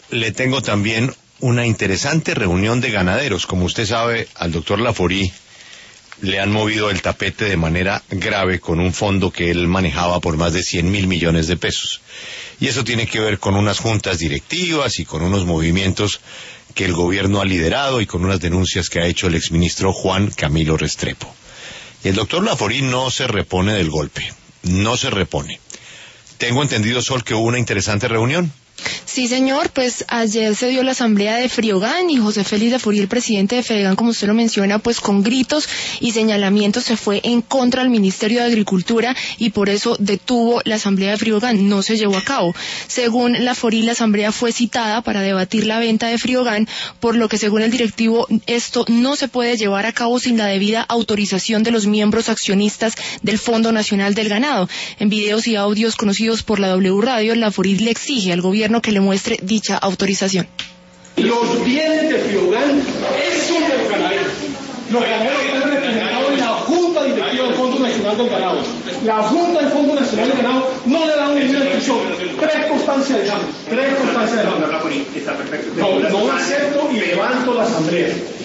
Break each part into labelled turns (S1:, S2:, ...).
S1: le tengo también una interesante reunión de ganaderos. Como usted sabe, al doctor Laforí le han movido el tapete de manera grave con un fondo que él manejaba por más de 100.000 millones de pesos. Y eso tiene que ver con unas juntas directivas y con unos movimientos que el gobierno ha liderado y con unas denuncias que ha hecho el exministro Juan Camilo Restrepo. Y el doctor Laforí no se repone del golpe, no se repone. Tengo entendido, Sol, que hubo una interesante reunión.
S2: Sí, señor, pues ayer se dio la asamblea de Friogán y José Félix Laforí, el presidente de Fedegan, como usted lo menciona, pues con gritos y señalamientos se fue en contra del Ministerio de Agricultura y por eso detuvo la asamblea de Friogán, no se llevó a cabo. Según Laforí, la asamblea fue citada para debatir la venta de Friogán, por lo que según el directivo esto no se puede llevar a cabo sin la debida autorización de los miembros accionistas del Fondo Nacional del Ganado. En videos y audios conocidos por la W Radio, Laforí le exige al gobierno que le muestre dicha autorización.
S3: Los bienes de Friogán son de los ganaderos. Los ganaderos están representados en la Junta Directiva del Fondo Nacional del Ganado. La Junta del Fondo Nacional del Ganado no le da ninguna instrucción. Tres constancias de cambio. No acepto y levanto la asamblea.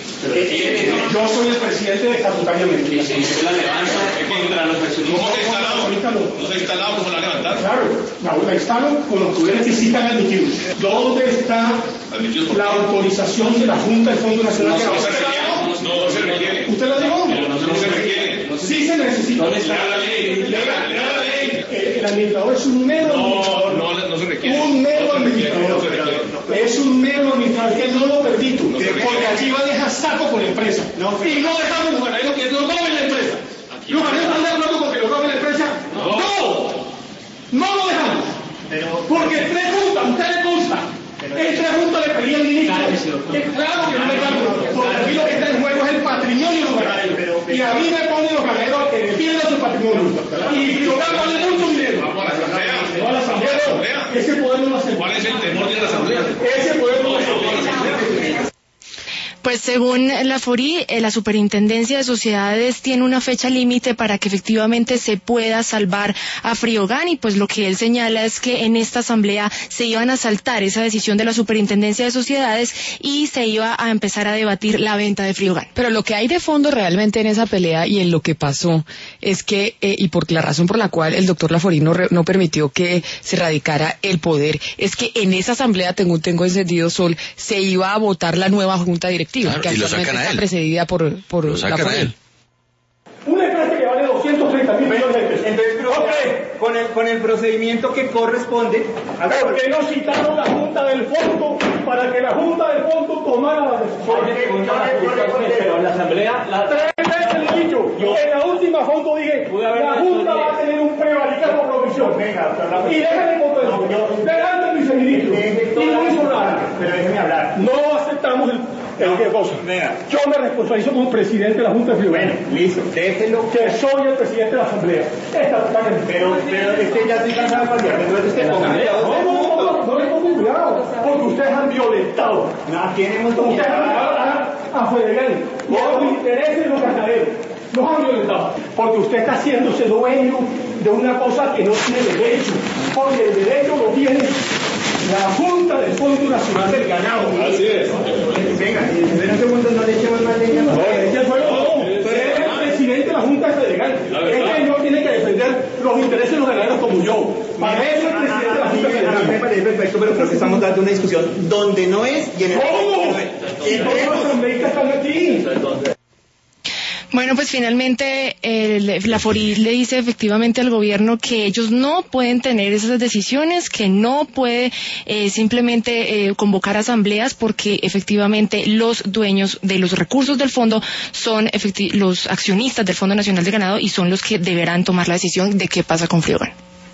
S3: Yo soy el presidente estatutariamente.
S4: Y si usted la levanta contra los accionistas. ¿Cómo se ha instalado? ¿No se ha instalado? ¿Cómo la levantar?
S3: Claro, la instalo con los poderes que sí están admitidos. ¿Dónde está la autorización de la Junta del Fondo Nacional?
S4: No se requiere.
S3: ¿Usted la dio?
S4: No se requiere.
S3: Sí se necesita.
S4: ¿Dónde está la ley?
S3: El administrador es un mero administrador.
S4: No se requiere.
S3: Un mero administrador. Es un mero administrador que no lo permito. Porque aquí va a dejar saco con la empresa. Y no dejamos los ganaderos que lo roben la empresa. ¿Los ganaderos están de acuerdo con que lo roben la empresa? No lo dejamos. Porque tres juntas, usted le consta. En tres juntas le pedí al ministro. Claro que no le damos. Porque aquí lo que está en juego es el patrimonio de los ganaderos. Y a mí me ponen los ganaderos que defiendan su patrimonio. Y Friogán vale mucho dinero.
S4: Vamos a la asamblea.
S3: No a la asamblea. Ese poder no lo hace.
S4: ¿Cuál es el temor de la asamblea?
S3: Ese poder no lo hace.
S2: Pues según Laforí, la Superintendencia de Sociedades tiene una fecha límite para que efectivamente se pueda salvar a Friogán y pues lo que él señala es que en esta asamblea se iban a saltar esa decisión de la Superintendencia de Sociedades y se iba a empezar a debatir la venta de Friogán.
S5: Pero lo que hay de fondo realmente en esa pelea y en lo que pasó es que, y por la razón por la cual el doctor Laforí no permitió que se radicara el poder, es que en esa asamblea, tengo encendido, Sol, se iba a votar la nueva junta directiva.
S1: Claro,
S5: que
S1: y lo
S5: actualmente
S1: sacan a
S5: está
S1: él.
S5: precedida por
S1: Lo sacan a él.
S3: Una empresa que vale 230.000 millones de pesos.
S6: Entonces, con el procedimiento que corresponde,
S3: ¿por qué no citaron la Junta del Fondo para que la Junta del Fondo tomara la decisión?
S6: pero la asamblea,
S3: Tres veces le he dicho, en la última fondo dije, la Junta va a tener un prevaricato por provisión. Y déjame contar eso. Delante del viceministro. Y no hizo nada.
S6: pero déjeme hablar.
S3: No aceptamos el cosa. Yo me responsabilizo como presidente de la Junta de Friogán.
S6: Listo, déjelo.
S3: Que soy el presidente de la Asamblea.
S6: Pero es que ya estoy cansado de cambiar. Entonces usted póngale
S3: No le pongo cuidado, porque ustedes han violentado.
S6: tiene mucho
S3: Ustedes a Fedegan, los intereses de los ganaderos. Los han violentado, porque usted está haciéndose dueño de una cosa que no tiene derecho, porque el derecho lo tiene la Junta del Fondo Nacional del Ganado.
S4: Así es.
S6: Venga, en un segundo no le echemos más leña.
S3: Usted es el presidente de la Junta de Fedegan. Este señor tiene que defender los intereses de los ganaderos como yo. Para eso el presidente de la Junta de Fedegan.
S6: Me parece perfecto, pero creo que estamos dando una discusión donde no es y en el...
S3: ¿Cómo? Y todos los asambleístas están aquí.
S2: Bueno, pues finalmente Laforí le dice efectivamente al gobierno que ellos no pueden tener esas decisiones, que no puede simplemente convocar asambleas porque efectivamente los dueños de los recursos del fondo son los accionistas del Fondo Nacional de Ganado y son los que deberán tomar la decisión de qué pasa con Friogán.